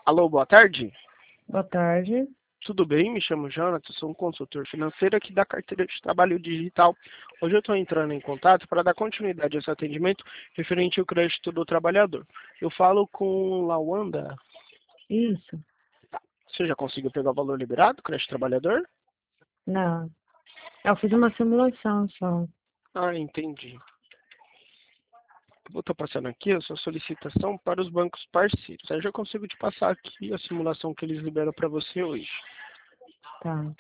Alô, boa tarde. Boa tarde. Tudo bem? Me chamo Jonathan, sou um consultor financeiro aqui da carteira de trabalho digital. Hoje eu estou entrando em contato para dar continuidade a esse atendimento referente ao crédito do trabalhador. Eu falo com Lawanda. Isso. Você já conseguiu pegar o valor liberado, crédito trabalhador? Não. Eu fiz uma simulação só. Ah, entendi. Vou estar passando aqui a sua solicitação para os bancos parceiros. Aí eu já consigo te passar aqui a simulação que eles liberam para você hoje. Tá.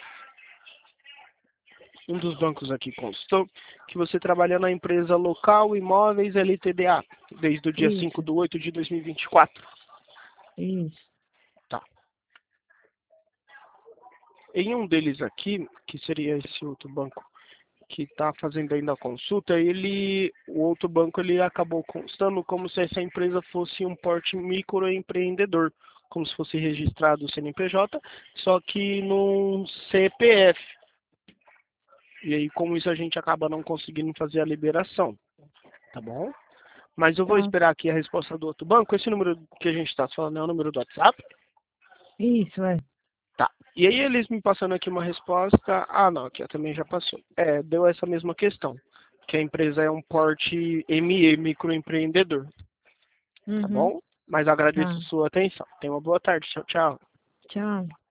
Um dos bancos aqui constou que você trabalha na empresa Local Imóveis LTDA, desde o dia 5 Isso. de 8 de 2024. Isso. Tá. Em um deles aqui, que seria esse outro banco que está fazendo ainda a consulta, o outro banco ele acabou constando como se essa empresa fosse um porte microempreendedor, como se fosse registrado o CNPJ, só que num CPF. E aí, com isso, a gente acaba não conseguindo fazer a liberação, tá bom? Mas eu vou Tá. esperar aqui a resposta do outro banco. Esse número que a gente está falando é o número do WhatsApp? Isso, é. Tá. E aí eles me passando aqui uma resposta. Ah, não, aqui também já passou. Deu essa mesma questão. Que a empresa é um porte ME, microempreendedor. Tá Uhum. bom? Mas agradeço Tá. sua atenção. Tenha uma boa tarde. Tchau, tchau. Tchau.